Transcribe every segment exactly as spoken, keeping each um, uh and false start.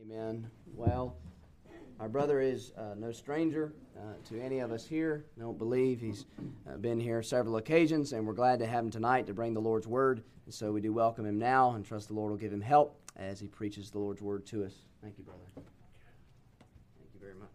Amen. Well, our brother is uh, no stranger uh, to any of us here. I don't believe he's uh, been here several occasions, and we're glad to have him tonight to bring the Lord's Word. And so we do welcome him now and trust the Lord will give him help as he preaches the Lord's Word to us. Thank you, brother. Thank you very much.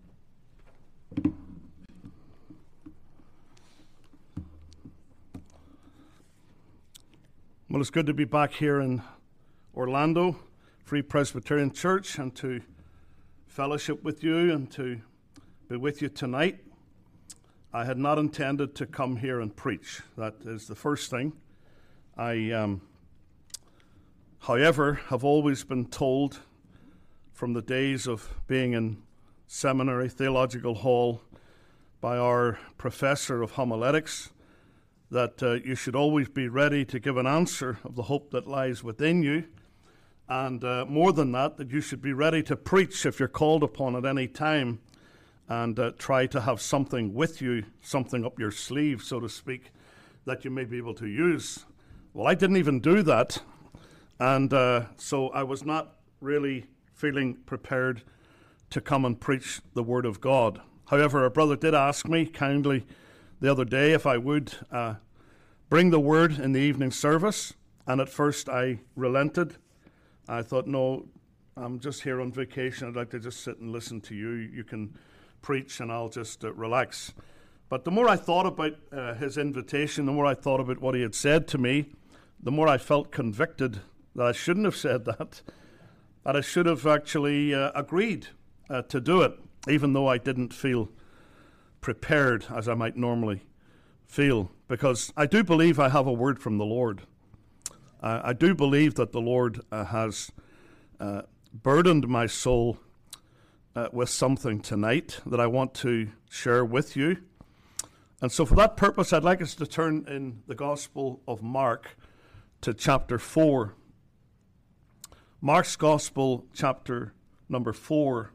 Well, it's good to be back here in Orlando, Free Presbyterian Church, and to fellowship with you and to be with you tonight. I had not intended to come here and preach. That is the first thing. I, um, however, have always been told from the days of being in seminary, theological hall, by our professor of homiletics, that uh, you should always be ready to give an answer of the hope that lies within you. And uh, more than that, that you should be ready to preach if you're called upon at any time, and uh, try to have something with you, something up your sleeve, so to speak, that you may be able to use. Well, I didn't even do that, and uh, so I was not really feeling prepared to come and preach the Word of God. However, a brother did ask me kindly the other day if I would uh, bring the Word in the evening service, and at first I relented. I thought, no, I'm just here on vacation. I'd like to just sit and listen to you. You can preach and I'll just uh, relax. But the more I thought about uh, his invitation, the more I thought about what he had said to me, the more I felt convicted that I shouldn't have said that, that I should have actually uh, agreed uh, to do it, even though I didn't feel prepared as I might normally feel, because I do believe I have a word from the Lord. Uh, I do believe that the Lord uh, has uh, burdened my soul uh, with something tonight that I want to share with you. And so for that purpose, I'd like us to turn in the Gospel of Mark to chapter four. Mark's Gospel, chapter number four.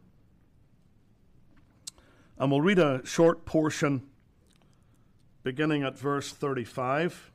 And we'll read a short portion beginning at verse thirty-five.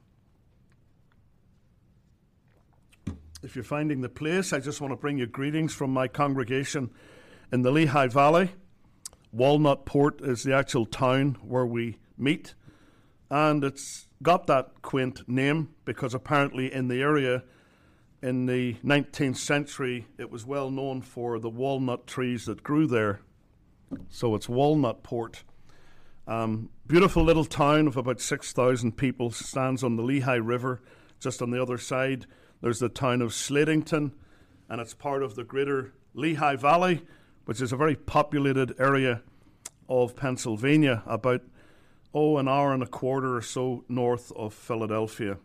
If you're finding the place, I just want to bring you greetings from my congregation in the Lehigh Valley. Walnutport is the actual town where we meet, and it's got that quaint name because apparently in the area in the nineteenth century it was well known for the walnut trees that grew there. So it's Walnutport. Um, beautiful little town of about six thousand people, stands on the Lehigh River. Just on the other side, there's the town of Slatington, and it's part of the greater Lehigh Valley, which is a very populated area of Pennsylvania, about, oh, an hour and a quarter or so north of Philadelphia.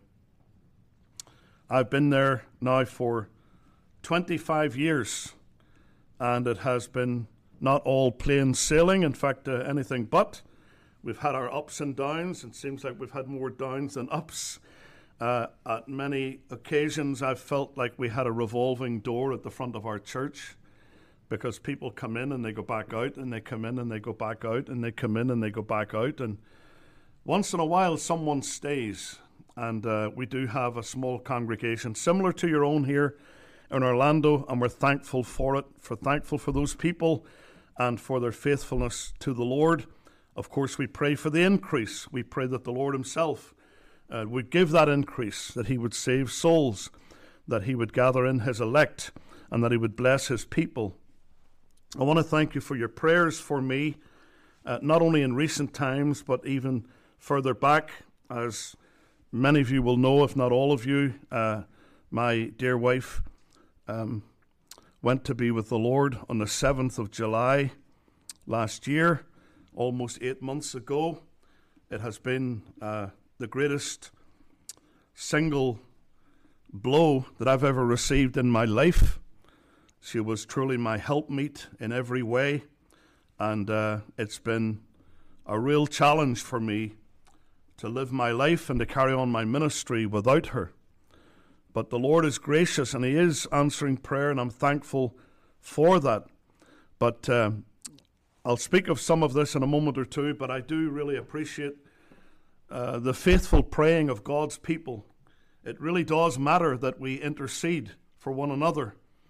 I've been there now for twenty-five years, and it has been not all plain sailing, in fact, uh, anything but. We've had our ups and downs. It seems like we've had more downs than ups. Uh, at many occasions, I've felt like we had a revolving door at the front of our church, because people come in and they go back out, and they come in and they go back out, and they come in and they go back out. And once in a while, someone stays. And uh, we do have a small congregation similar to your own here in Orlando, and we're thankful for it, for thankful for those people and for their faithfulness to the Lord. Of course, we pray for the increase. We pray that the Lord himself Uh, would give that increase, that he would save souls, that he would gather in his elect, and that he would bless his people. I want to thank you for your prayers for me, uh, not only in recent times, but even further back. As many of you will know, if not all of you, uh, my dear wife um, went to be with the Lord on the seventh of July last year, almost eight months ago. It has been Uh, the greatest single blow that I've ever received in my life. She was truly my helpmeet in every way, and uh, it's been a real challenge for me to live my life and to carry on my ministry without her. But the Lord is gracious, and he is answering prayer, and I'm thankful for that. But uh, I'll speak of some of this in a moment or two, but I do really appreciate Uh, the faithful praying of God's people. It really does matter that we intercede for one another.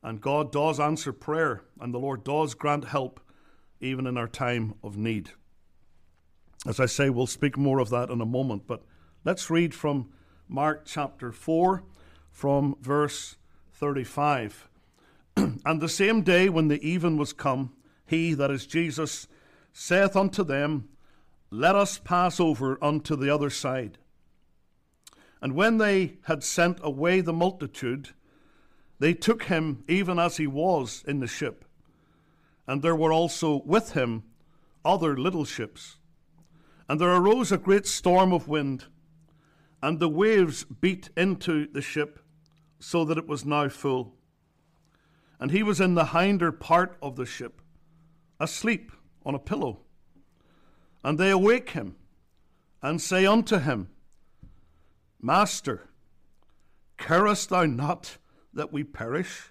And God does answer prayer, and the Lord does grant help even in our time of need. As I say, we'll speak more of that in a moment, but let's read from Mark chapter four, from verse thirty-five. And the same day when the even was come, he, that is Jesus, saith unto them, Let us pass over unto the other side. And when they had sent away the multitude, they took him even as he was in the ship. And there were also with him other little ships. And there arose a great storm of wind, and the waves beat into the ship, so that it was now full. And he was in the hinder part of the ship, asleep on a pillow. And they awake him, and say unto him, Master, carest thou not that we perish?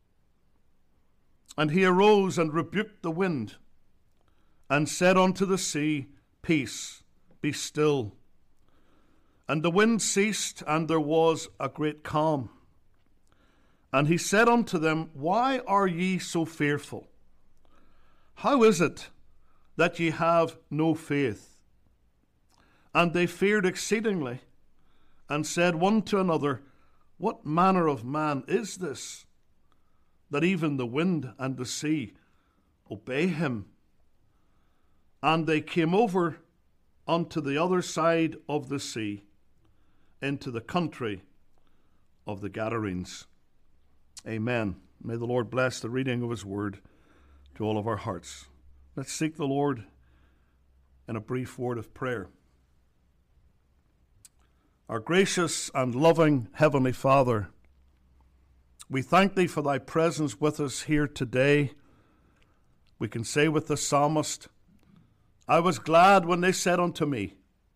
And he arose and rebuked the wind, and said unto the sea, Peace, be still. And the wind ceased, and there was a great calm. And he said unto them, Why are ye so fearful? How is it that ye have no faith? And they feared exceedingly, and said one to another, What manner of man is this, that even the wind and the sea obey him? And they came over unto the other side of the sea, into the country of the Gadarenes. Amen. May the Lord bless the reading of his word to all of our hearts. Let's seek the Lord in a brief word of prayer. Our gracious and loving Heavenly Father, we thank thee for thy presence with us here today. We can say with the psalmist, I was glad when they said unto me,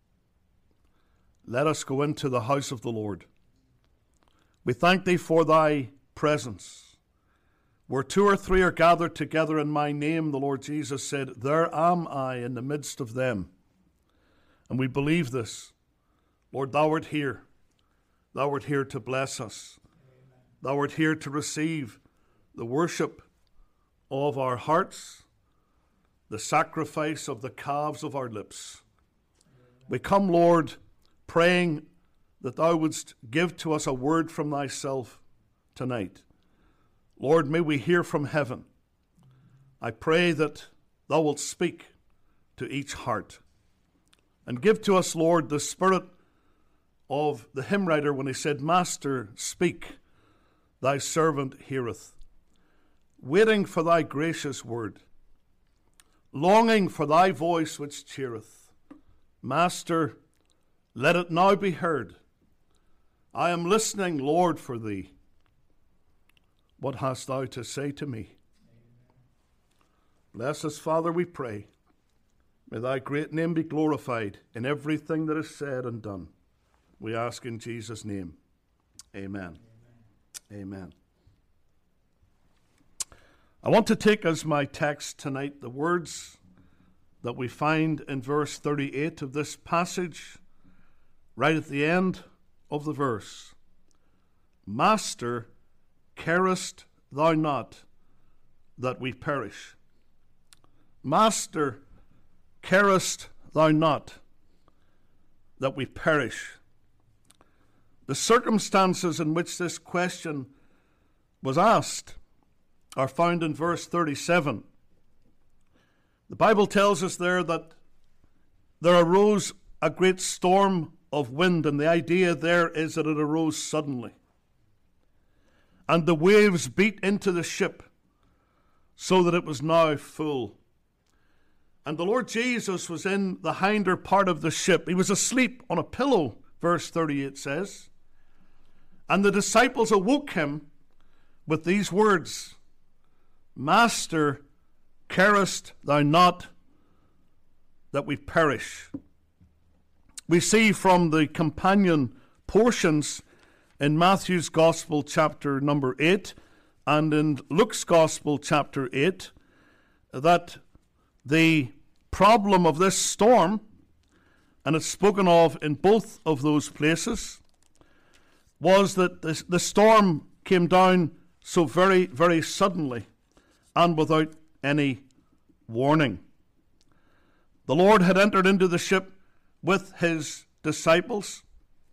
Let us go into the house of the Lord. We thank thee for thy presence. Where two or three are gathered together in my name, the Lord Jesus said, There am I in the midst of them. And we believe this. Lord, thou art here. Thou art here to bless us. Amen. Thou art here to receive the worship of our hearts, the sacrifice of the calves of our lips. Amen. We come, Lord, praying that thou wouldst give to us a word from thyself tonight. Lord, may we hear from heaven. I pray that thou wilt speak to each heart. And give to us, Lord, the spirit of the hymn writer when he said, Master, speak, thy servant heareth. Waiting for thy gracious word, longing for thy voice which cheereth. Master, let it now be heard. I am listening, Lord, for thee. What hast thou to say to me? Bless us, Father, we pray. May thy great name be glorified in everything that is said and done. We ask in Jesus' name. Amen. Amen. Amen. I want to take as my text tonight the words that we find in verse thirty-eight of this passage, right at the end of the verse. Master, carest thou not that we perish? Master, carest thou not that we perish? The circumstances in which this question was asked are found in verse thirty-seven. The Bible tells us there that there arose a great storm of wind, and the idea there is that it arose suddenly. And the waves beat into the ship so that it was now full. And the Lord Jesus was in the hinder part of the ship. He was asleep on a pillow, verse thirty-eight says. And the disciples awoke him with these words, Master, carest thou not that we perish? We see from the companion portions in Matthew's Gospel chapter number eight and in Luke's Gospel chapter eight that the problem of this storm, and it's spoken of in both of those places, was that the, the storm came down so very, very suddenly and without any warning. The Lord had entered into the ship with his disciples,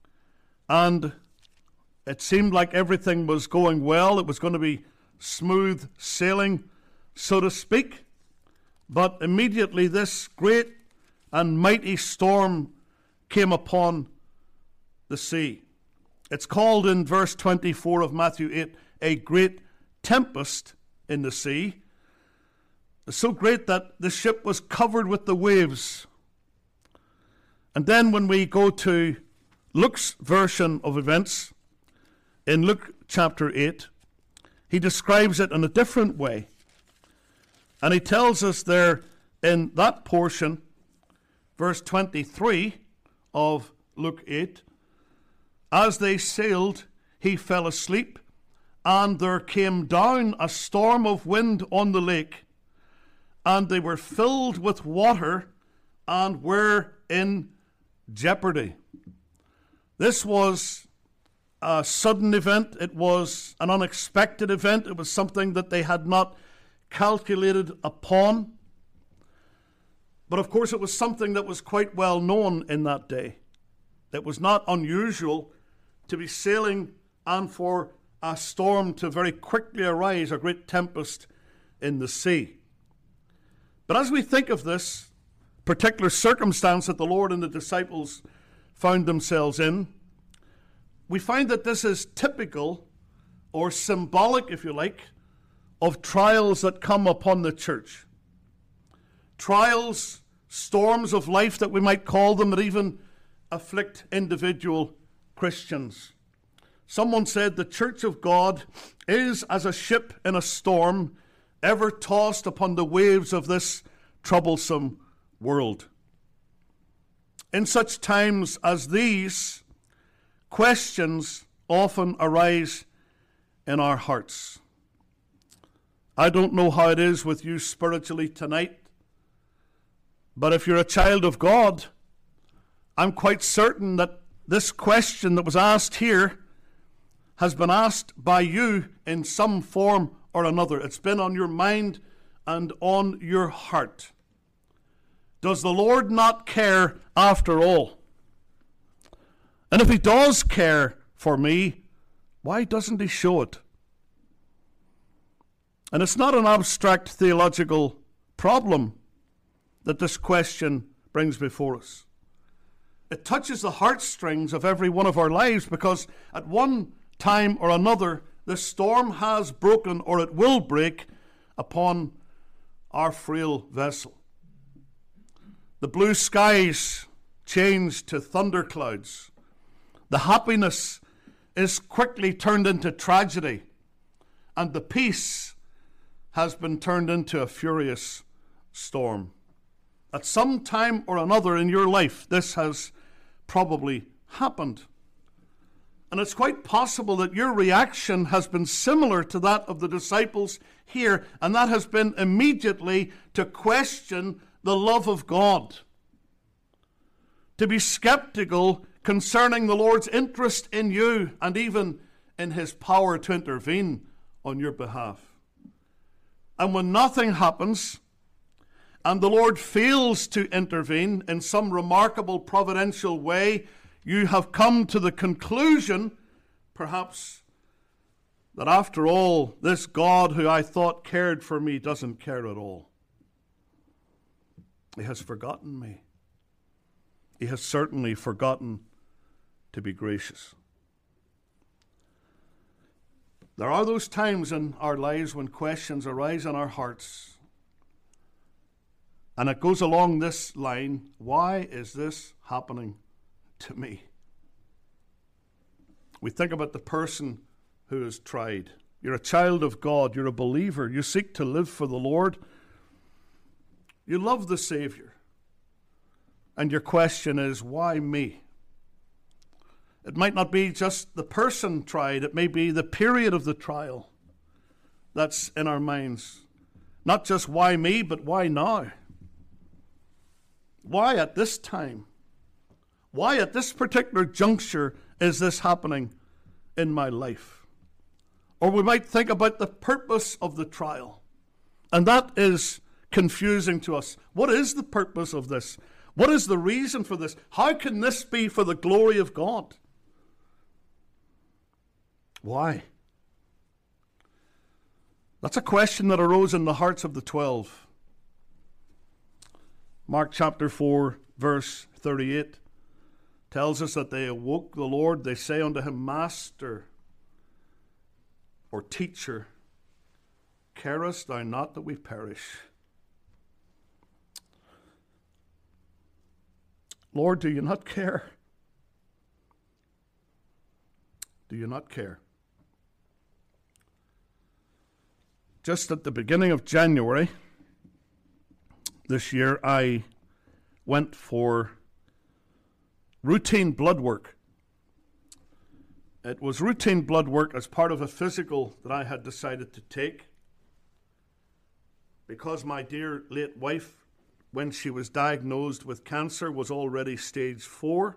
and it seemed like everything was going well. It was going to be smooth sailing, so to speak. But immediately this great and mighty storm came upon the sea. It's called in verse twenty-four of Matthew eight, a great tempest in the sea. It's so great that the ship was covered with the waves. And then when we go to Luke's version of events, in Luke chapter eight, he describes it in a different way. And he tells us there in that portion, verse twenty-three of Luke eight, as they sailed, he fell asleep, and there came down a storm of wind on the lake, and they were filled with water and were in jeopardy. This was a sudden event. It was an unexpected event. It was something that they had not calculated upon. But of course, it was something that was quite well known in that day. It was not unusual to be sailing and for a storm to very quickly arise, a great tempest in the sea. But as we think of this particular circumstance that the Lord and the disciples found themselves in, we find that this is typical or symbolic, if you like, of trials that come upon the church. Trials, storms of life that we might call them, that even afflict individual Christians. Someone said the church of God is as a ship in a storm, ever tossed upon the waves of this troublesome world. In such times as these, questions often arise in our hearts. I don't know how it is with you spiritually tonight, but if you're a child of God, I'm quite certain that this question that was asked here has been asked by you in some form or another. It's been on your mind and on your heart. Does the Lord not care after all? And if he does care for me, why doesn't he show it? And it's not an abstract theological problem that this question brings before us. It touches the heartstrings of every one of our lives, because at one time or another, the storm has broken, or it will break, upon our frail vessel. The blue skies change to thunderclouds. The happiness is quickly turned into tragedy, and the peace has been turned into a furious storm. At some time or another in your life, this has probably happened. And it's quite possible that your reaction has been similar to that of the disciples here, and that has been immediately to question the love of God, to be skeptical concerning the Lord's interest in you and even in his power to intervene on your behalf. And when nothing happens, and the Lord fails to intervene in some remarkable providential way, you have come to the conclusion, perhaps, that after all, this God who I thought cared for me doesn't care at all. He has forgotten me. He has certainly forgotten to be gracious. There are those times in our lives when questions arise in our hearts. And it goes along this line: why is this happening to me? We think about the person who is tried. You're a child of God. You're a believer. You seek to live for the Lord. You love the Savior. And your question is, why me? It might not be just the person tried. It may be the period of the trial that's in our minds. Not just why me, but why now? Why at this time? Why at this particular juncture is this happening in my life? Or we might think about the purpose of the trial. And that is confusing to us. What is the purpose of this? What is the reason for this? How can this be for the glory of God? Why? That's a question that arose in the hearts of the twelve. Mark chapter four, verse thirty-eight tells us that they awoke the Lord. They say unto him, Master, or teacher, carest thou not that we perish? Lord, do you not care? Do you not care? Just at the beginning of January this year, I went for routine blood work. It was routine blood work as part of a physical that I had decided to take because my dear late wife, when she was diagnosed with cancer, was already stage four.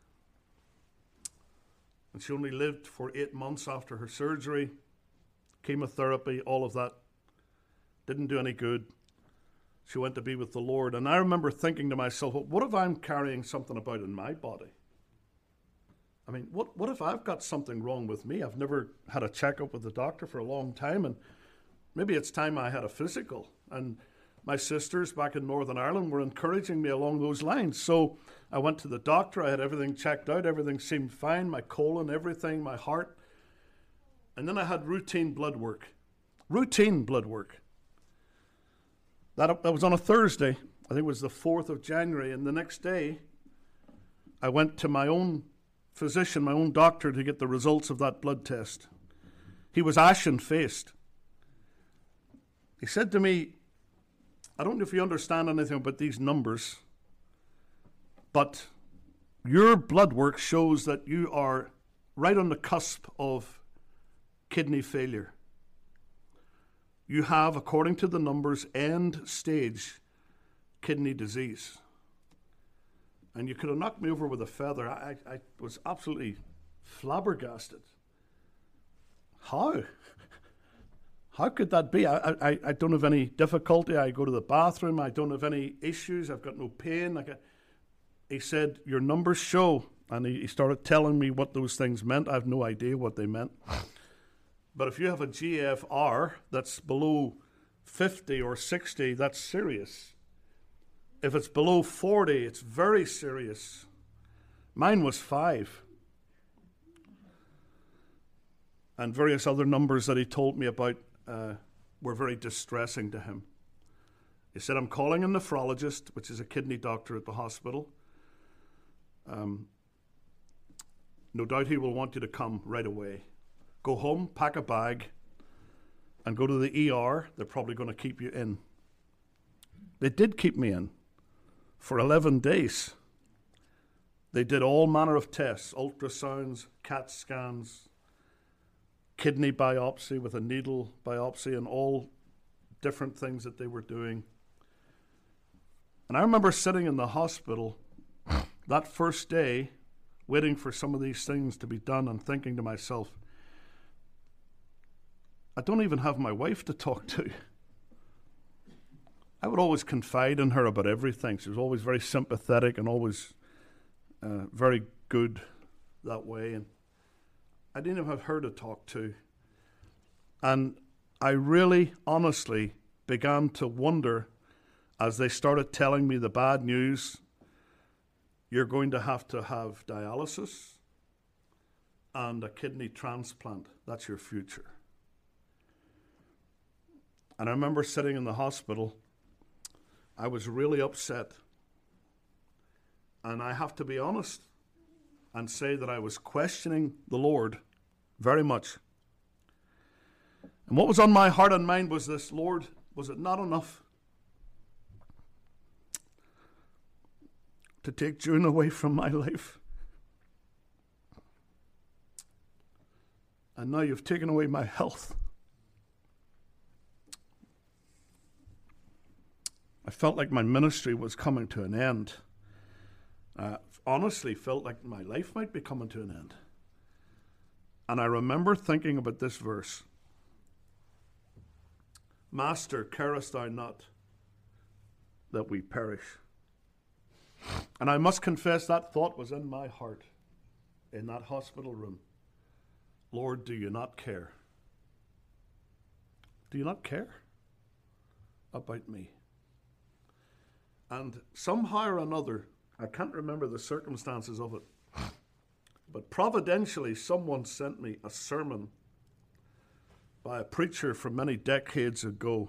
And she only lived for eight months after her surgery. Chemotherapy, all of that didn't do any good. She went to be with the Lord. And I remember thinking to myself, well, what if I'm carrying something about in my body? I mean, what, what if I've got something wrong with me? I've never had a checkup with the doctor for a long time, and maybe it's time I had a physical. And my sisters back in Northern Ireland were encouraging me along those lines. So I went to the doctor. I had everything checked out. Everything seemed fine, my colon, everything, my heart. And then I had routine blood work. Routine blood work. That, that was on a Thursday. I think it was the fourth of January. And the next day, I went to my own physician, my own doctor, to get the results of that blood test. He was ashen-faced. He said to me, I don't know if you understand anything about these numbers, but your blood work shows that you are right on the cusp of kidney failure. You have, according to the numbers, end-stage kidney disease. And you could have knocked me over with a feather. I, I was absolutely flabbergasted. How? How could that be? I, I, I don't have any difficulty. I go to the bathroom. I don't have any issues. I've got no pain. Like a, he said, your numbers show. And he, he started telling me what those things meant. I have no idea what they meant. But if you have a G F R that's below fifty or sixty, that's serious. If it's below forty, it's very serious. Mine was five. And various other numbers that he told me about uh, were very distressing to him. He said, I'm calling a nephrologist, which is a kidney doctor at the hospital. Um, no doubt he will want you to come right away. Go home, pack a bag, and go to the E R. They're probably going to keep you in. They did keep me in for eleven days. They did all manner of tests, ultrasounds, CAT scans, kidney biopsy with a needle biopsy, and all different things that they were doing. And I remember sitting in the hospital that first day, waiting for some of these things to be done and thinking to myself, I don't even have my wife to talk to. I would always confide in her about everything. She was always very sympathetic and always uh, very good that way. And I didn't even have her to talk to. And I really, honestly began to wonder as they started telling me the bad news, you're going to have to have dialysis and a kidney transplant. That's your future. And I remember sitting in the hospital. I was really upset. And I have to be honest and say that I was questioning the Lord very much. And what was on my heart and mind was this, Lord, was it not enough to take June away from my life? And now you've taken away my health. I felt like my ministry was coming to an end. I honestly felt like my life might be coming to an end. And I remember thinking about this verse, Master, carest thou not that we perish? And I must confess that thought was in my heart in that hospital room. Lord, do you not care? Do you not care about me? And somehow or another, I can't remember the circumstances of it, but providentially someone sent me a sermon by a preacher from many decades ago.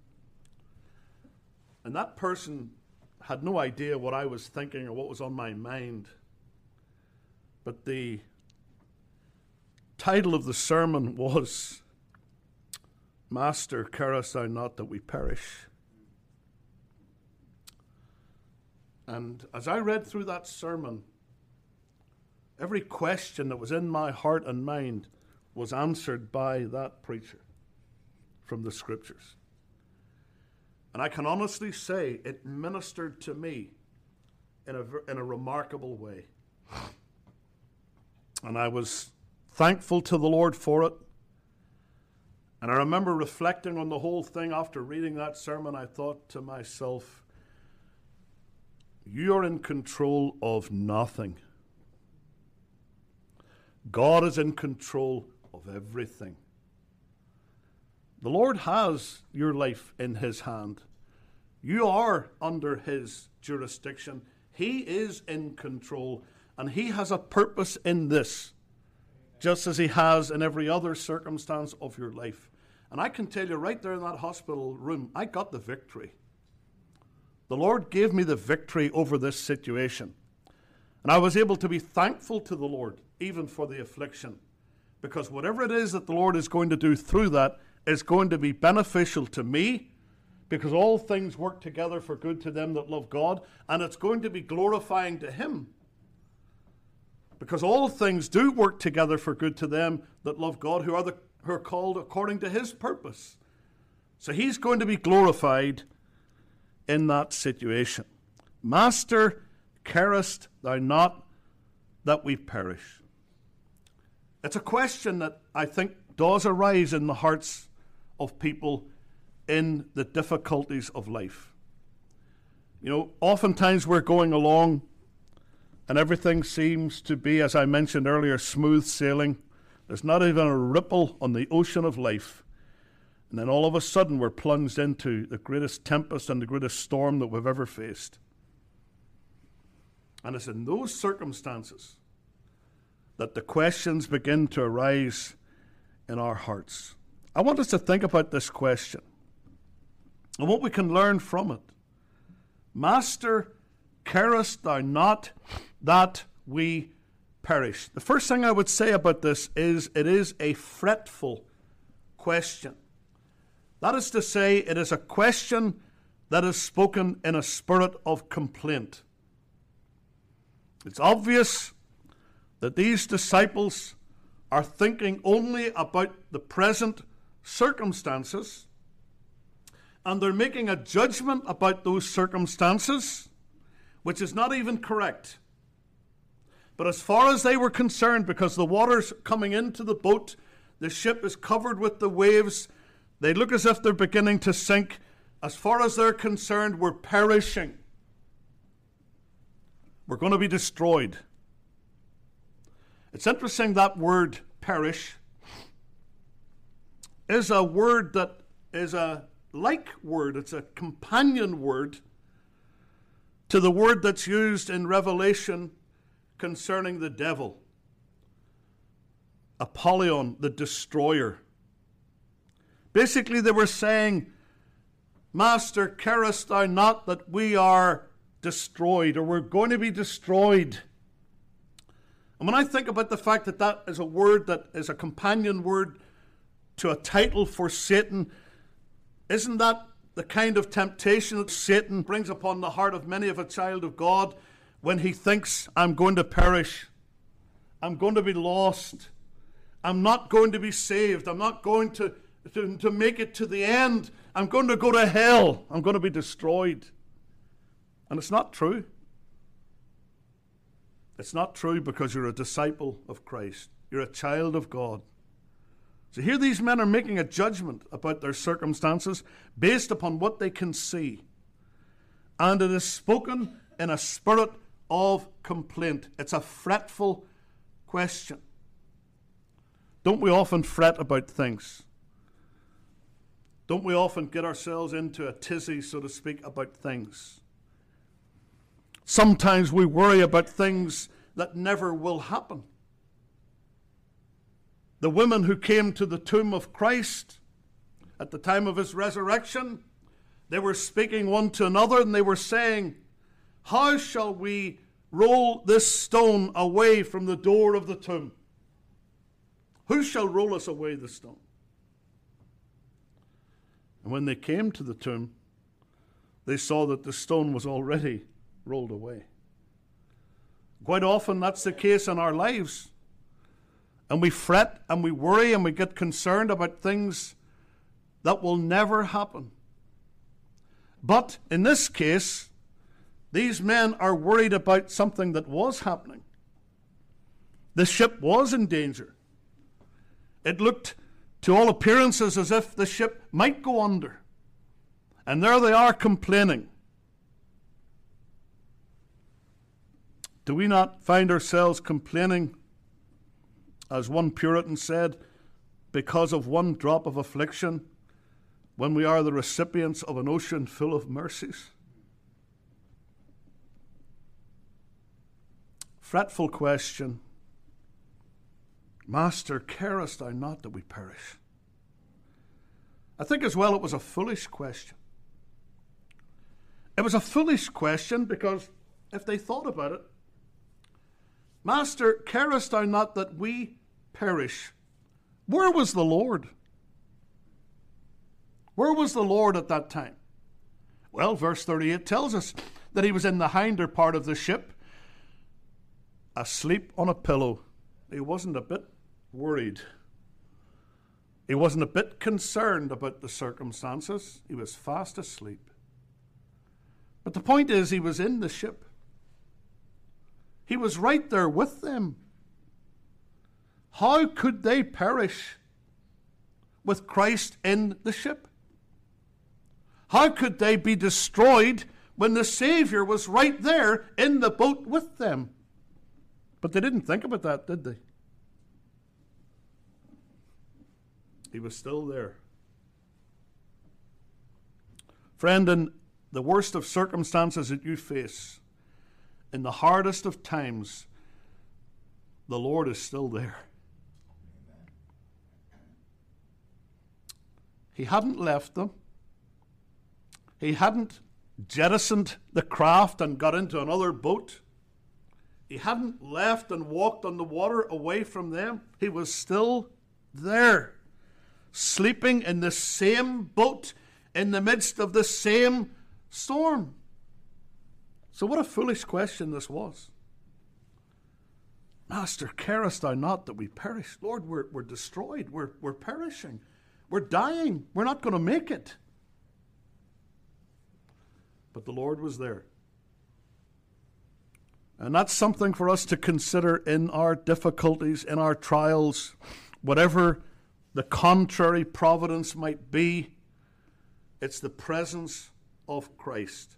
And that person had no idea what I was thinking or what was on my mind. But the title of the sermon was, Master, carest thou not that we perish? And as I read through that sermon, every question that was in my heart and mind was answered by that preacher from the Scriptures. And I can honestly say it ministered to me in a, in a remarkable way. And I was thankful to the Lord for it. And I remember reflecting on the whole thing after reading that sermon. I thought to myself, you are in control of nothing. God is in control of everything. The Lord has your life in his hand. You are under his jurisdiction. He is in control, and he has a purpose in this, just as he has in every other circumstance of your life. And I can tell you right there in that hospital room, I got the victory. The Lord gave me the victory over this situation. And I was able to be thankful to the Lord, even for the affliction. Because whatever it is that the Lord is going to do through that is going to be beneficial to me, because all things work together for good to them that love God, and it's going to be glorifying to him. Because all things do work together for good to them that love God, who are, the, who are called according to his purpose. So he's going to be glorified in that situation. Master, carest thou not that we perish? It's a question that I think does arise in the hearts of people in the difficulties of life. You know, oftentimes we're going along and everything seems to be, as I mentioned earlier, smooth sailing. There's not even a ripple on the ocean of life. And then all of a sudden we're plunged into the greatest tempest and the greatest storm that we've ever faced. And it's in those circumstances that the questions begin to arise in our hearts. I want us to think about this question and what we can learn from it. Master, carest thou not that we perish? The first thing I would say about this is it is a fretful question. That is to say, it is a question that is spoken in a spirit of complaint. It's obvious that these disciples are thinking only about the present circumstances, and they're making a judgment about those circumstances, which is not even correct. But as far as they were concerned, because the water's coming into the boat, the ship is covered with the waves, they look as if they're beginning to sink. As far as they're concerned, we're perishing. We're going to be destroyed. It's interesting that word perish is a word that is a like word. It's a companion word to the word that's used in Revelation concerning the devil. Apollyon, the destroyer. Basically, they were saying, Master, carest thou not that we are destroyed, or we're going to be destroyed? And when I think about the fact that that is a word that is a companion word to a title for Satan, isn't that the kind of temptation that Satan brings upon the heart of many of a child of God when he thinks, I'm going to perish, I'm going to be lost, I'm not going to be saved, I'm not going to, to, to make it to the end, I'm going to go to hell, I'm going to be destroyed. And it's not true. It's not true, because you're a disciple of Christ. You're a child of God. So here these men are making a judgment about their circumstances based upon what they can see. And it is spoken in a spirit of complaint. It's a fretful question. Don't we often fret about things? Don't we often get ourselves into a tizzy, so to speak, about things? Sometimes we worry about things that never will happen. The women who came to the tomb of Christ at the time of his resurrection, they were speaking one to another and they were saying, how shall we roll this stone away from the door of the tomb? Who shall roll us away the stone? And when they came to the tomb, they saw that the stone was already rolled away. Quite often that's the case in our lives. And we fret and we worry and we get concerned about things that will never happen. But in this case, these men are worried about something that was happening. The ship was in danger. It looked to all appearances as if the ship might go under. And there they are complaining. Do we not find ourselves complaining, as one Puritan said, because of one drop of affliction, when we are the recipients of an ocean full of mercies? Fretful question. Master, carest thou not that we perish? I think as well it was a foolish question. It was a foolish question because if they thought about it, Master, carest thou not that we perish? Where was the Lord? Where was the Lord at that time? Well, verse thirty-eight tells us that he was in the hinder part of the ship, asleep on a pillow. He wasn't a bit worried. He wasn't a bit concerned about the circumstances. He was fast asleep. But the point is, he was in the ship. He was right there with them. How could they perish with Christ in the ship? How could they be destroyed when the Savior was right there in the boat with them? But they didn't think about that, did they? He was still there. Friend, in the worst of circumstances that you face, in the hardest of times, the Lord is still there. He hadn't left them. He hadn't jettisoned the craft and got into another boat. He hadn't left and walked on the water away from them. He was still there, sleeping in the same boat in the midst of the same storm. So what a foolish question this was. Master, carest thou not that we perish? Lord, we're, we're destroyed. We're, we're perishing. We're dying. We're not going to make it. But the Lord was there. And that's something for us to consider in our difficulties, in our trials, whatever the contrary providence might be. It's the presence of Christ.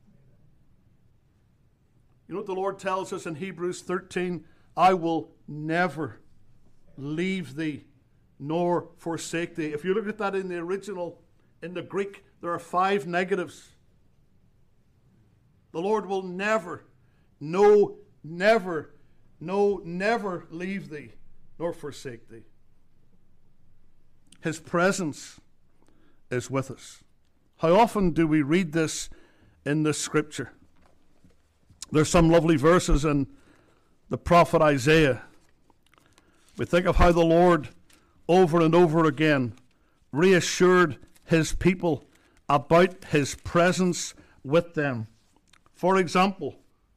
You know what the Lord tells us in Hebrews thirteen? I will never leave thee nor forsake thee. If you look at that in the original, in the Greek, there are five negatives. The Lord will never, no, never, no, never leave thee nor forsake thee. His presence is with us. How often do we read this in the Scripture? There's some lovely verses in the prophet Isaiah. We think of how the Lord over and over again reassured his people about his presence with them. For example,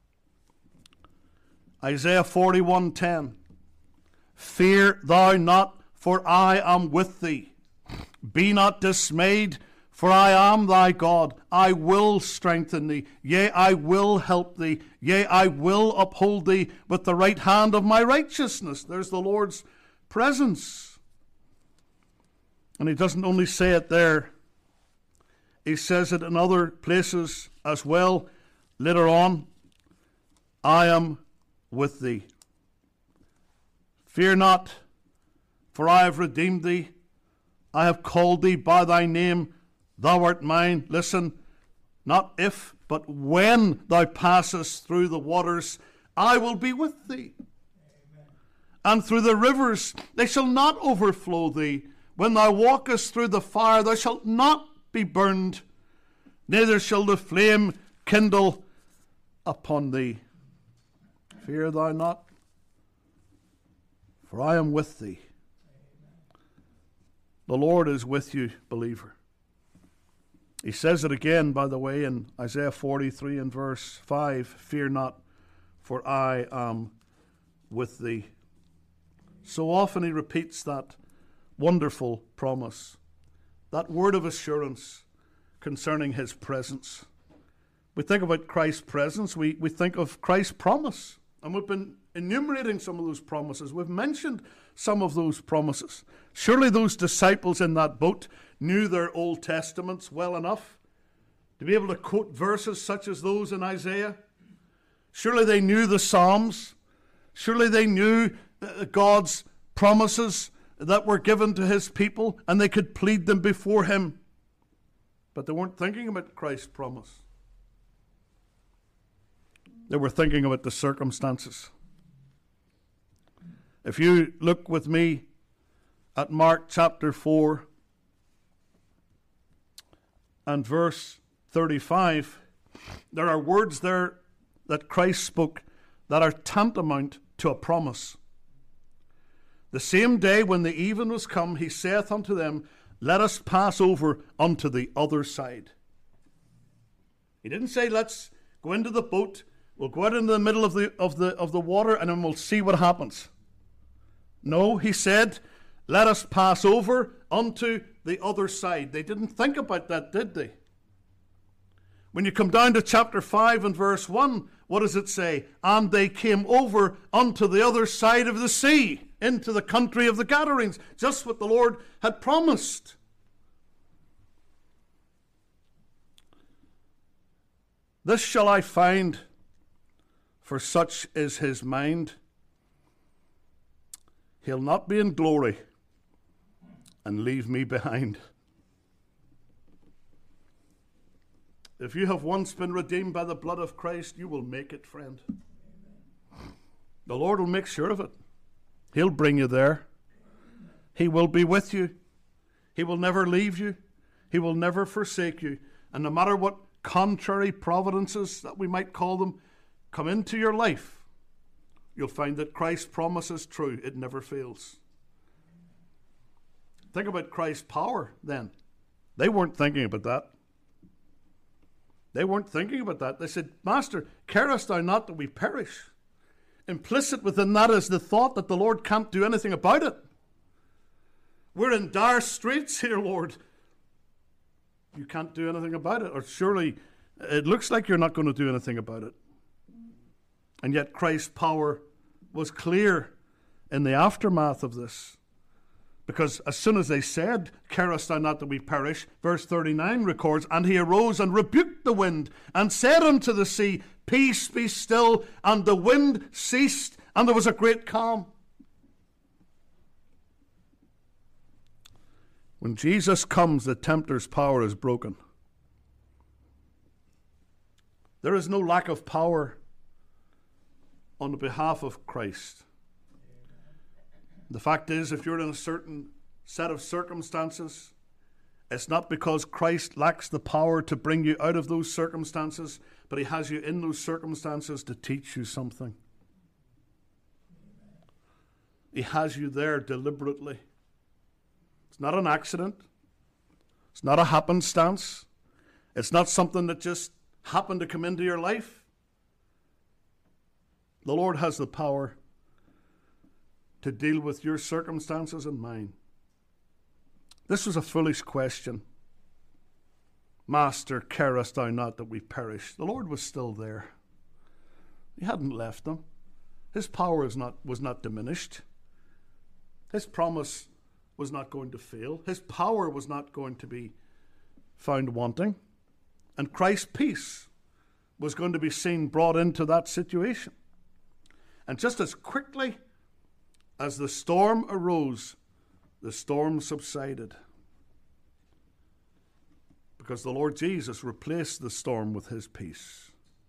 Isaiah forty-one ten, fear thou not, for I am with thee. Be not dismayed, for I am thy God. I will strengthen thee. Yea, I will help thee. Yea, I will uphold thee with the right hand of my righteousness. There's the Lord's presence. And he doesn't only say it there, he says it in other places as well. Later on, I am with thee. Fear not, for I have redeemed thee. I have called thee by thy name. Thou art mine. Listen, not if, but when thou passest through the waters, I will be with thee. Amen. And through the rivers, they shall not overflow thee. When thou walkest through the fire, thou shalt not be burned, neither shall the flame kindle upon thee. Fear thou not, for I am with thee. The Lord is with you, believer. He says it again, by the way, in Isaiah forty-three and verse five, fear not, for I am with thee. So often he repeats that wonderful promise, that word of assurance concerning his presence. We think about Christ's presence, we, we think of Christ's promise. And we've been enumerating some of those promises. We've mentioned some of those promises. Surely those disciples in that boat knew their Old Testaments well enough to be able to quote verses such as those in Isaiah. Surely they knew the Psalms. Surely they knew God's promises that were given to his people, and they could plead them before him. But they weren't thinking about Christ's promise. They were thinking about the circumstances. If you look with me at Mark chapter four and verse thirty-five, there are words there that Christ spoke that are tantamount to a promise. The same day when the even was come, he saith unto them, let us pass over unto the other side. He didn't say, let's go into the boat, we'll go out into the middle of the, of the, of the water, and then we'll see what happens. No, he said, let us pass over unto the other side. They didn't think about that, did they? When you come down to chapter five and verse one, what does it say? And they came over unto the other side of the sea, into the country of the Gadarenes. Just what the Lord had promised. This shall I find, for such is his mind. He'll not be in glory and leave me behind. If you have once been redeemed by the blood of Christ, you will make it, friend. The Lord will make sure of it. He'll bring you there. He will be with you. He will never leave you. He will never forsake you. And no matter what contrary providences, that we might call them, come into your life, you'll find that Christ's promise is true. It never fails. Think about Christ's power then. They weren't thinking about that. They weren't thinking about that. They said, Master, carest thou not that we perish? Implicit within that is the thought that the Lord can't do anything about it. We're in dire straits here, Lord. You can't do anything about it. Or surely it looks like you're not going to do anything about it. And yet Christ's power was clear in the aftermath of this. Because as soon as they said, carest thou not that we perish, verse thirty-nine records, and he arose and rebuked the wind, and said unto the sea, peace, be still. And the wind ceased, and there was a great calm. When Jesus comes, the tempter's power is broken. There is no lack of power on the behalf of Christ. The fact is, if you're in a certain set of circumstances, it's not because Christ lacks the power to bring you out of those circumstances, but he has you in those circumstances to teach you something. He has you there deliberately. It's not an accident. It's not a happenstance. It's not something that just happened to come into your life. The Lord has the power to deal with your circumstances and mine. This was a foolish question. Master, carest thou not that we perish? The Lord was still there. He hadn't left them. His power was not, was not diminished. His promise was not going to fail. His power was not going to be found wanting. And Christ's peace was going to be seen brought into that situation. And just as quickly as the storm arose, the storm subsided. Because the Lord Jesus replaced the storm with his peace.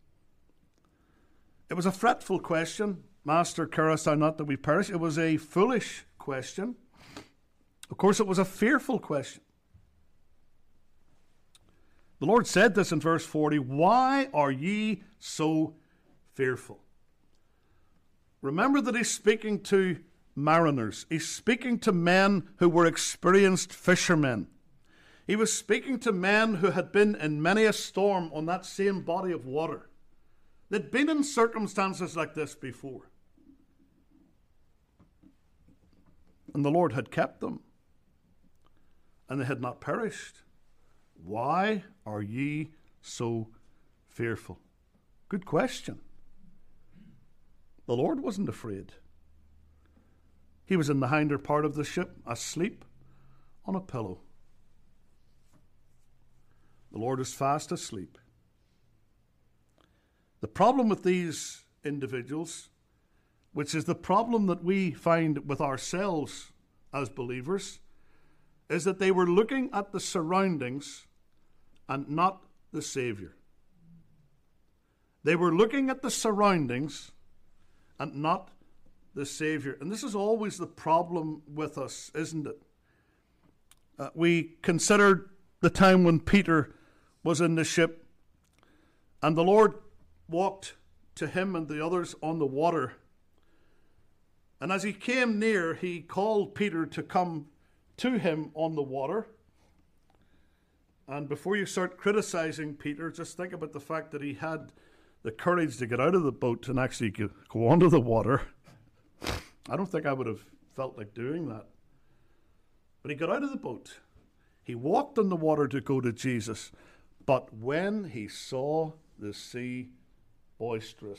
It was a fretful question. Master, carest thou not that we perish? It was a foolish question. Of course, it was a fearful question. The Lord said this in verse forty, why are ye so fearful? Remember that he's speaking to mariners. He's speaking to men who were experienced fishermen. He was speaking to men who had been in many a storm on that same body of water. They'd been in circumstances like this before. And the Lord had kept them. And they had not perished. Why are ye so fearful? Good question. The Lord wasn't afraid. He was in the hinder part of the ship, asleep on a pillow. The Lord is fast asleep. The problem with these individuals, which is the problem that we find with ourselves as believers, is that they were looking at the surroundings and not the Savior. They were looking at the surroundings and not the Savior. And this is always the problem with us, isn't it? Uh, we considered the time when Peter was in the ship and the Lord walked to him and the others on the water. And as he came near, he called Peter to come to him on the water. And before you start criticizing Peter, just think about the fact that he had the courage to get out of the boat and actually go onto the water. I don't think I would have felt like doing that. But he got out of the boat. He walked on the water to go to Jesus. But when he saw the sea boisterous,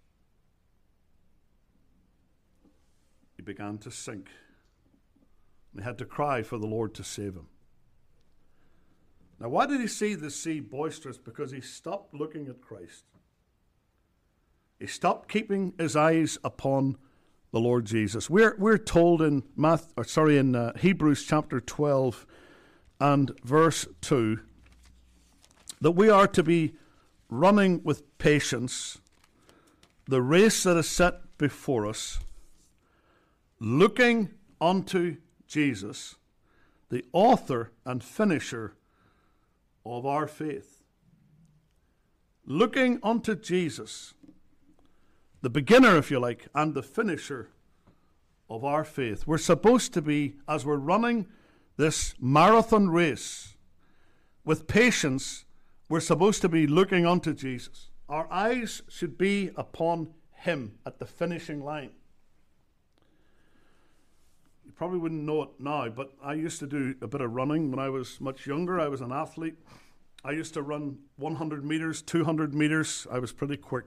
he began to sink. He had to cry for the Lord to save him. Now, why did he see the sea boisterous? Because he stopped looking at Christ. He stopped keeping his eyes upon the Lord Jesus. We're we're told in Math, or sorry, in uh, Hebrews chapter twelve and verse two that we are to be running with patience the race that is set before us, looking unto Jesus, the author and finisher of our faith. Looking unto Jesus, the beginner, if you like, and the finisher of our faith. We're supposed to be, as we're running this marathon race with patience, we're supposed to be looking unto Jesus. Our eyes should be upon him at the finishing line. You probably wouldn't know it now, but I used to do a bit of running when I was much younger. I was an athlete. I used to run one hundred meters, two hundred meters. I was pretty quick.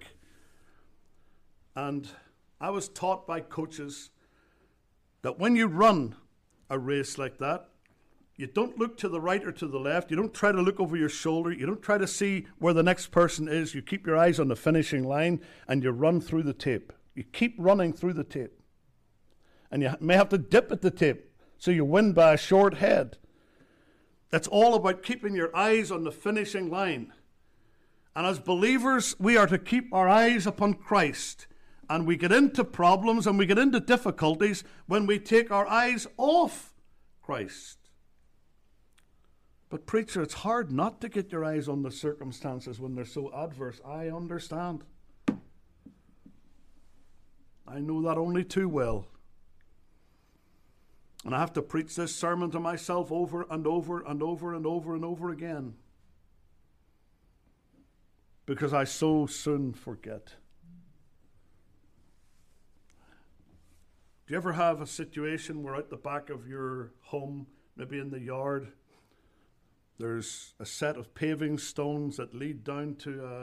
And I was taught by coaches that when you run a race like that, you don't look to the right or to the left. You don't try to look over your shoulder. You don't try to see where the next person is. You keep your eyes on the finishing line and you run through the tape. You keep running through the tape. And you may have to dip at the tape so you win by a short head. It's all about keeping your eyes on the finishing line. And as believers, we are to keep our eyes upon Christ. And we get into problems and we get into difficulties when we take our eyes off Christ. But preacher, it's hard not to get your eyes on the circumstances when they're so adverse. I understand. I know that only too well. And I have to preach this sermon to myself over and over and over and over and over again. Because I so soon forget. Do you ever have a situation where out the back of your home, maybe in the yard, there's a set of paving stones that lead down to uh,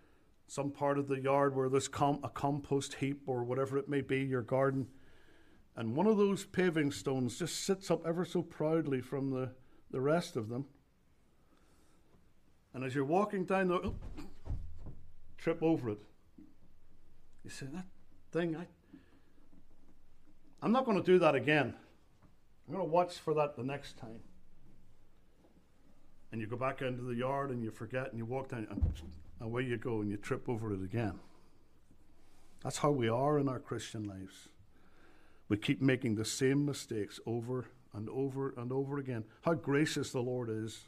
some part of the yard where there's com- a compost heap or whatever it may be, your garden, And one of those paving stones just sits up ever so proudly from the, the rest of them. And as you're walking down the oh, trip over it. You say, that thing, I, I'm not going to do that again. I'm going to watch for that the next time. And you go back into the yard and you forget and you walk down and away you go and you trip over it again. That's how we are in our Christian lives. We keep making the same mistakes over and over and over again. How gracious the Lord is.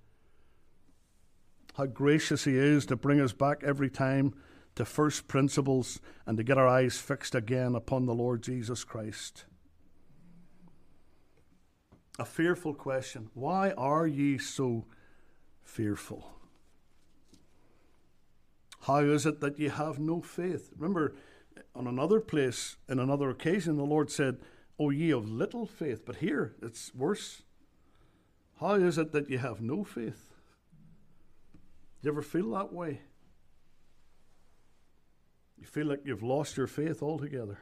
How gracious He is to bring us back every time to first principles and to get our eyes fixed again upon the Lord Jesus Christ. A fearful question. Why are ye so fearful? How is it that ye have no faith? Remember, on another place, in another occasion, the Lord said, O ye of little faith. But here, it's worse. How is it that ye have no faith? Do you ever feel that way? You feel like you've lost your faith altogether.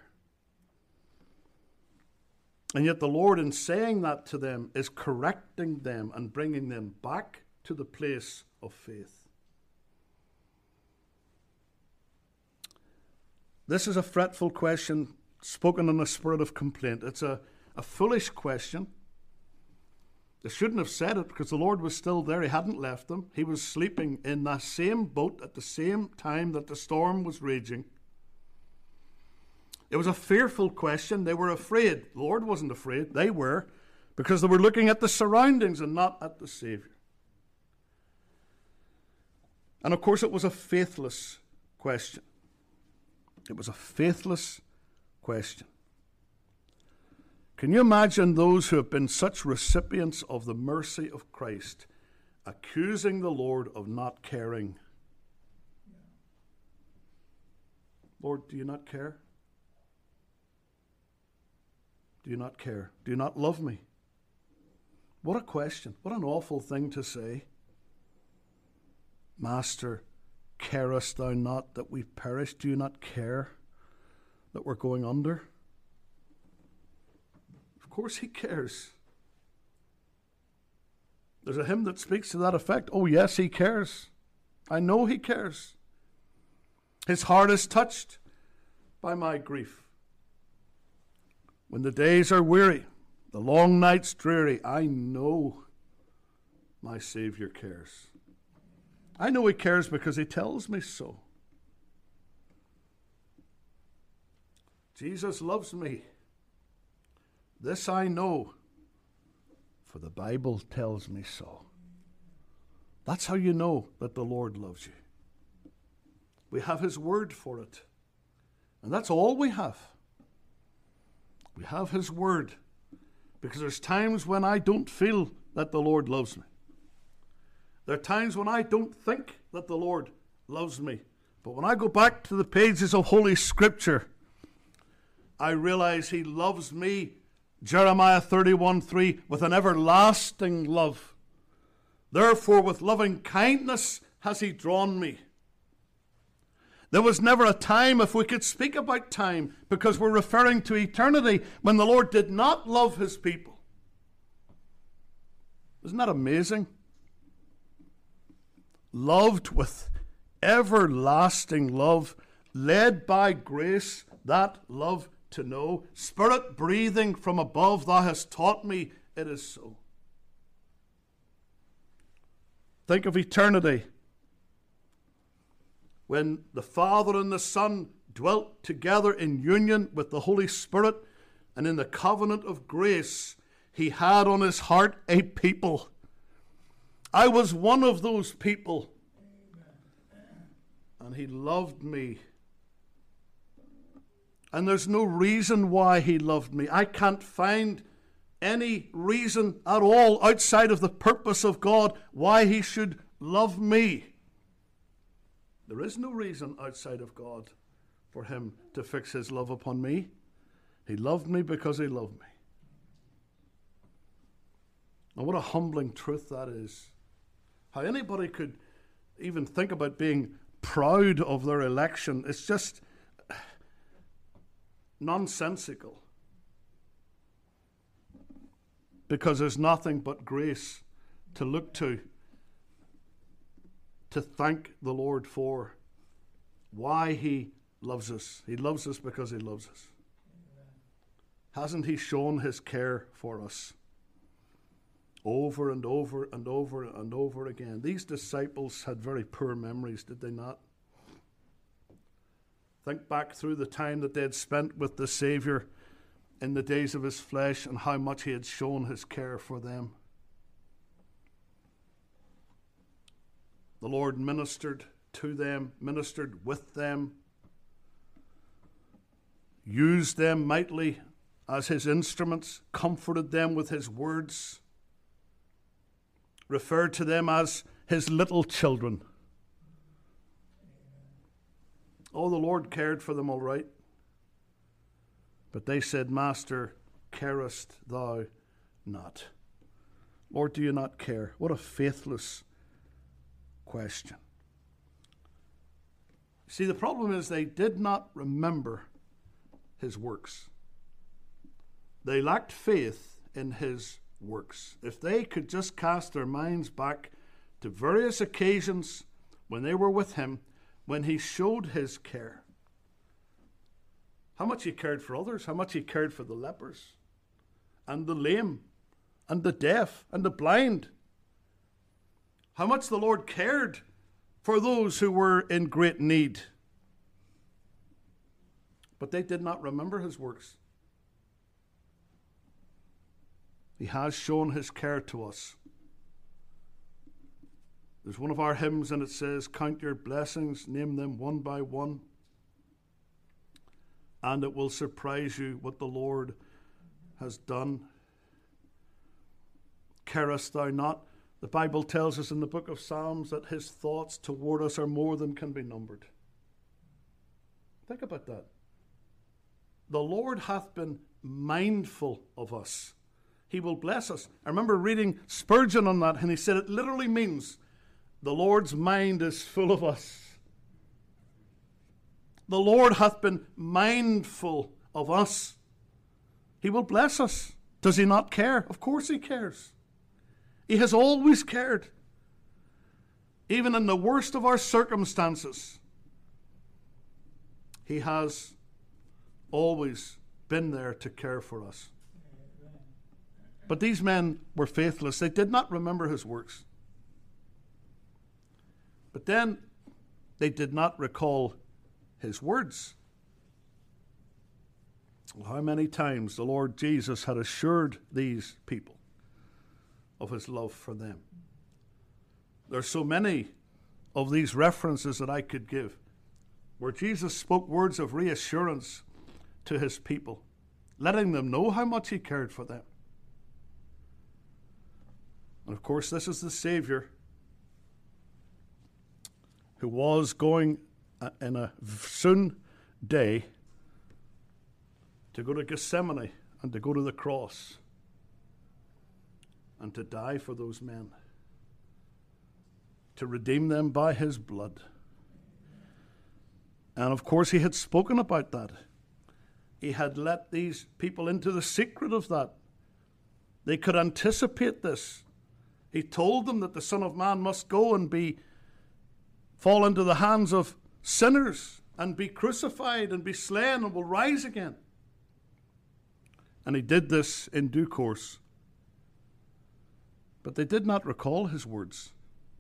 And yet the Lord, in saying that to them, is correcting them and bringing them back to the place of faith. This is a fretful question spoken in a spirit of complaint. It's a, a foolish question. They shouldn't have said it because the Lord was still there. He hadn't left them. He was sleeping in that same boat at the same time that the storm was raging. It was a fearful question. They were afraid. The Lord wasn't afraid. They were, because they were looking at the surroundings and not at the Savior. And of course, it was a faithless question. It was a faithless question. Can you imagine those who have been such recipients of the mercy of Christ accusing the Lord of not caring? Lord, do you not care? Do you not care? Do you not love me? What a question. What an awful thing to say. Master, carest thou not that we perish? Do you not care that we're going under? Of course He cares. There's a hymn that speaks to that effect. Oh yes, He cares. I know He cares. His heart is touched by my grief. When the days are weary, the long nights dreary, I know my Savior cares. I know He cares because He tells me so. Jesus loves me. This I know, for the Bible tells me so. That's how you know that the Lord loves you. We have His word for it. And that's all we have. We have His word. Because there's times when I don't feel that the Lord loves me. There are times when I don't think that the Lord loves me. But when I go back to the pages of Holy Scripture, I realize He loves me, Jeremiah thirty-one three, with an everlasting love. Therefore, with loving kindness has He drawn me. There was never a time, if we could speak about time, because we're referring to eternity, when the Lord did not love His people. Isn't that amazing? Loved with everlasting love, led by grace, that love to know. Spirit breathing from above, thou hast taught me, it is so. Think of eternity. When the Father and the Son dwelt together in union with the Holy Spirit, and in the covenant of grace, He had on His heart a people. I was one of those people. And He loved me. And there's no reason why He loved me. I can't find any reason at all outside of the purpose of God why He should love me. There is no reason outside of God for Him to fix His love upon me. He loved me because He loved me. And what a humbling truth that is. How anybody could even think about being proud of their election. It's just nonsensical. because there's nothing but grace to look to, to thank the Lord for why he loves us. He loves us because he loves us. Hasn't he shown his care for us over and over and over and over again? These disciples had very poor memories, did they not? Think back through the time that they had spent with the Savior in the days of his flesh and how much he had shown his care for them. The Lord ministered to them, ministered with them, used them mightily as his instruments, comforted them with his words, referred to them as his little children. Oh, the Lord cared for them all right. But they said, Master, carest thou not? Lord, do you not care? What a faithless question. See, the problem is they did not remember his works. They lacked faith in his works. If they could just cast their minds back to various occasions when they were with him, when he showed his care, how much he cared for others, how much he cared for the lepers and the lame and the deaf and the blind, how much the Lord cared for those who were in great need. But they did not remember his works. He has shown his care to us. There's one of our hymns and it says, count your blessings, name them one by one, and it will surprise you what the Lord has done. Carest thou not? The Bible tells us in the book of Psalms that his thoughts toward us are more than can be numbered. Think about that. The Lord hath been mindful of us. He will bless us. I remember reading Spurgeon on that, and he said it literally means the Lord's mind is full of us. The Lord hath been mindful of us. He will bless us. Does he not care? Of course he cares. He has always cared. Even in the worst of our circumstances, he has always been there to care for us. But these men were faithless. They did not remember his works. But then they did not recall his words. Well, how many times the Lord Jesus had assured these people of his love for them. There's so many of these references that I could give where Jesus spoke words of reassurance to his people, letting them know how much he cared for them. And of course, this is the Savior who was going in a soon day to go to Gethsemane and to go to the cross and to die for those men, to redeem them by his blood. And of course, he had spoken about that. He had let these people into the secret of that. They could anticipate this. He told them that the Son of Man must go and be fall into the hands of sinners and be crucified and be slain and will rise again. And he did this in due course. But they did not recall his words.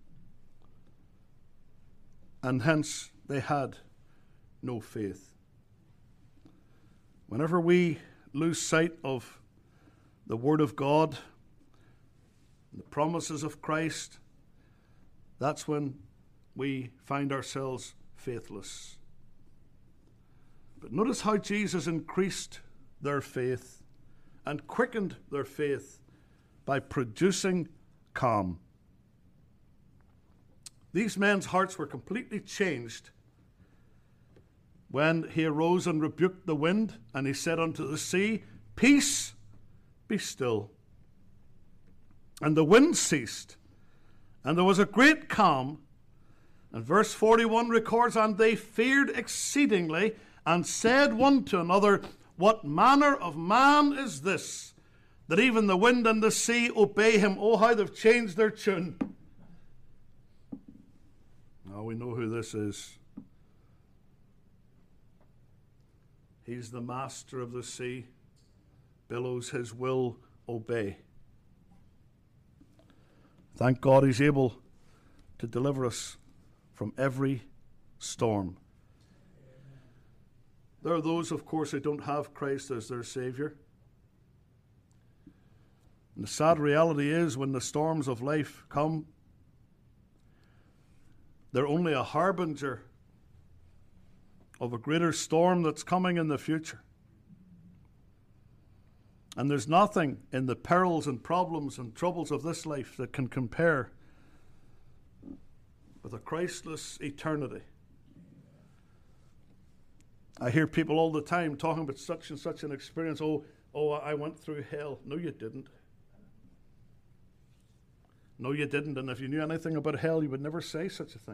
And hence they had no faith. Whenever we lose sight of the Word of God, the promises of Christ, that's when we find ourselves faithless. But notice how Jesus increased their faith and quickened their faith by producing calm. These men's hearts were completely changed when he arose and rebuked the wind, and he said unto the sea, Peace, be still. And the wind ceased, and there was a great calm. And verse forty-one records, And they feared exceedingly, and said one to another, What manner of man is this, that even the wind and the sea obey him. Oh, how they've changed their tune. Now we know who this is. He's the master of the sea. Billows his will obey. Thank God he's able to deliver us from every storm. There are those, of course, who don't have Christ as their Savior. And the sad reality is, when the storms of life come, they're only a harbinger of a greater storm that's coming in the future. And there's nothing in the perils and problems and troubles of this life that can compare with a Christless eternity. I hear people all the time talking about such and such an experience. Oh, oh, I went through hell. No, you didn't. No, you didn't. And if you knew anything about hell, you would never say such a thing.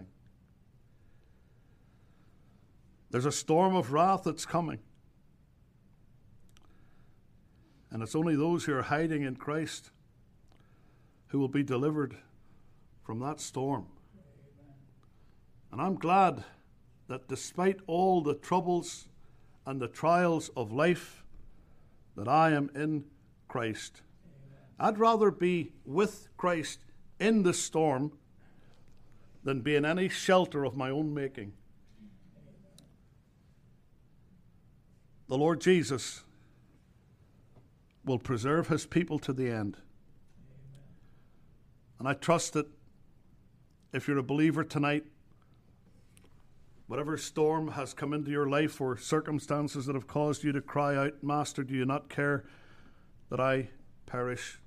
There's a storm of wrath that's coming. And it's only those who are hiding in Christ who will be delivered from that storm. And I'm glad that despite all the troubles and the trials of life, that I am in Christ. I'd rather be with Christ in the storm than be in any shelter of my own making. The Lord Jesus will preserve his people to the end. And I trust that if you're a believer tonight, whatever storm has come into your life or circumstances that have caused you to cry out, Master, do you not care that I perish?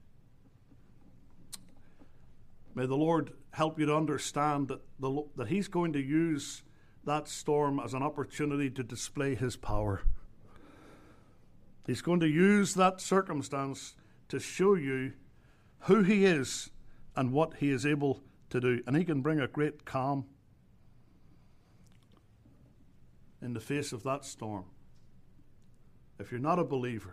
May the Lord help you to understand that, the, that he's going to use that storm as an opportunity to display his power. He's going to use that circumstance to show you who he is and what he is able to do. And he can bring a great calm in the face of that storm. If you're not a believer,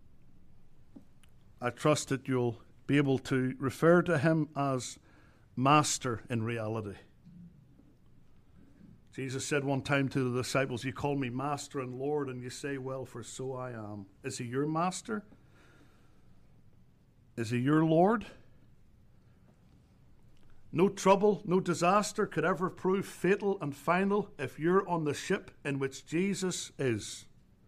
I trust that you'll be able to refer to him as Master in reality. Jesus said one time to the disciples, you call me Master and Lord, and you say, well, for so I am. Is he your Master? Is he your Lord? No trouble, no disaster could ever prove fatal and final if you're on the ship in which Jesus is.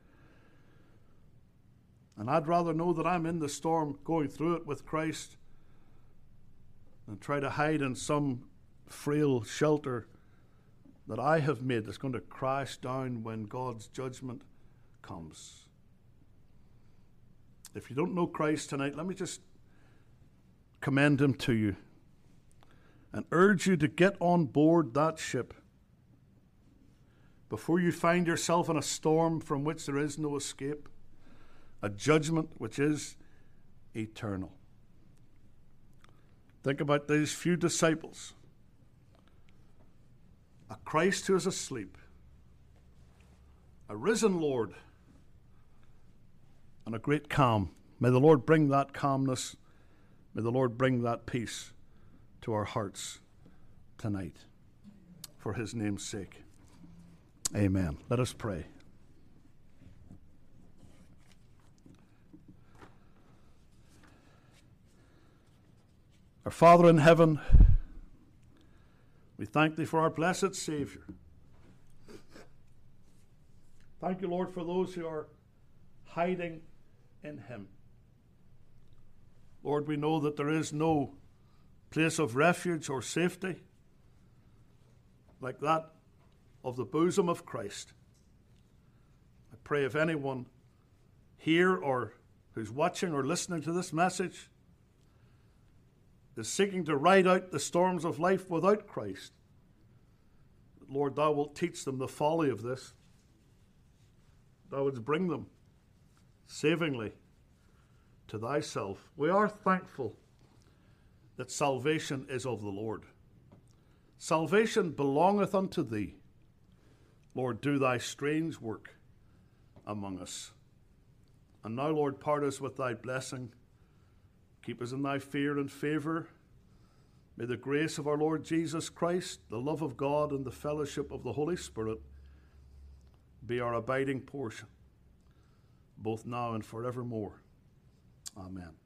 And I'd rather know that I'm in the storm going through it with Christ than try to hide in some frail shelter that I have made that's going to crash down when God's judgment comes. If you don't know Christ tonight, let me just commend him to you and urge you to get on board that ship before you find yourself in a storm from which there is no escape, a judgment which is eternal. Think about these few disciples. A Christ who is asleep, a risen Lord, and a great calm. May the Lord bring that calmness, may the Lord bring that peace to our hearts tonight, for his name's sake. Amen. Let us pray. Our Father in heaven, we thank thee for our blessed Savior. Thank you, Lord, for those who are hiding in him. Lord, we know that there is no place of refuge or safety like that of the bosom of Christ. I pray if anyone here or who's watching or listening to this message is seeking to ride out the storms of life without Christ, Lord, thou wilt teach them the folly of this. Thou wouldst bring them savingly to thyself. We are thankful that salvation is of the Lord. Salvation belongeth unto thee. Lord, do thy strange work among us. And now, Lord, part us with thy blessing Keep us in thy fear and favor. May the grace of our Lord Jesus Christ, the love of God, and the fellowship of the Holy Spirit be our abiding portion, both now and forevermore. Amen.